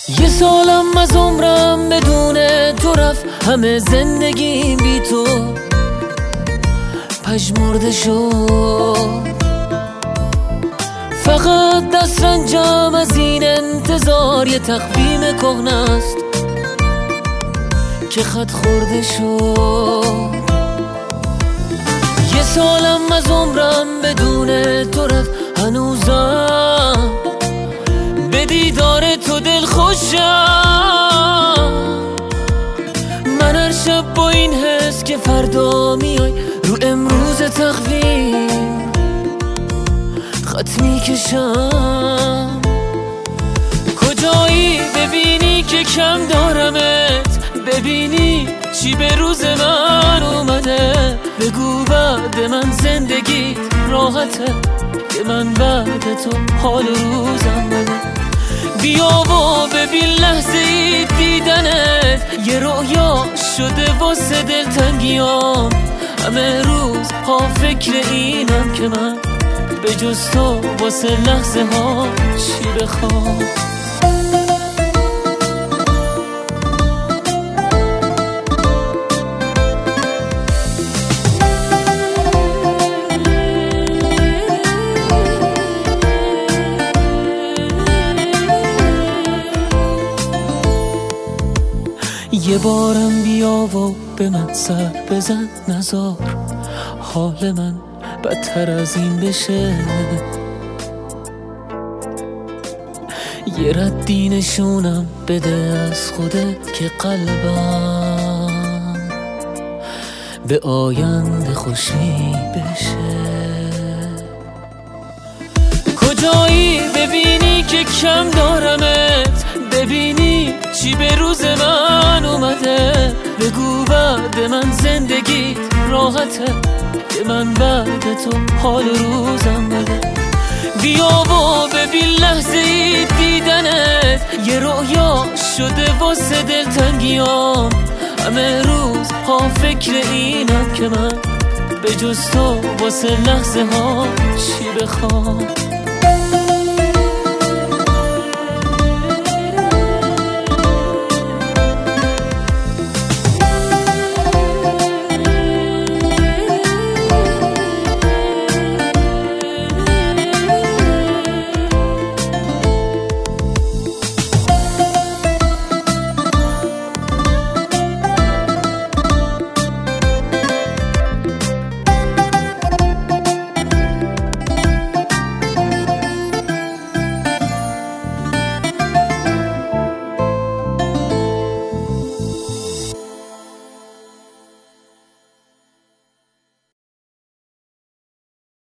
یه سالم از عمرم بدون تو رفت، همه زندگیم بی تو پژمرده شد. فقط دسترنجم از این انتظار یه تقویم کهنه است که خط خورده شد. یه سالم از عمرم بدون تو رفت، هنوزم به دیدار تو دل خوشم. من هر شب با این حس که فردا میای رو امروز تقویم خط میکشم. کجایی ببینی که کم دارمت، ببینی چی به روز من اومده. بگو بعد من زندگیت راحته که من بعد تو حال روزم بده. بیا و ببین لحظه ای دیدنت یه رویا شده واسه دلتنگیام. همه روز ها فکر اینم که من به جز تو واسه لحظه ها چی بخوام. یه بارم بیا و به من سر بزن، نذار حال من بدتر از این بشه. یه ردی نشونم بده از خودت که قلبم به آینده خوشی بشه. کجایی ببینی که کم دارمت، ببینی چی به روز من اومده. بگو بعد من زندگیت راحته که من بعد تو حال روزم بده. بیا و ببین لحظه ای دیدنت یه رویا شده واسه دلتنگیام. همه روز ها فکر اینم که من به جز تو واسه لحظه ها چی بخوام.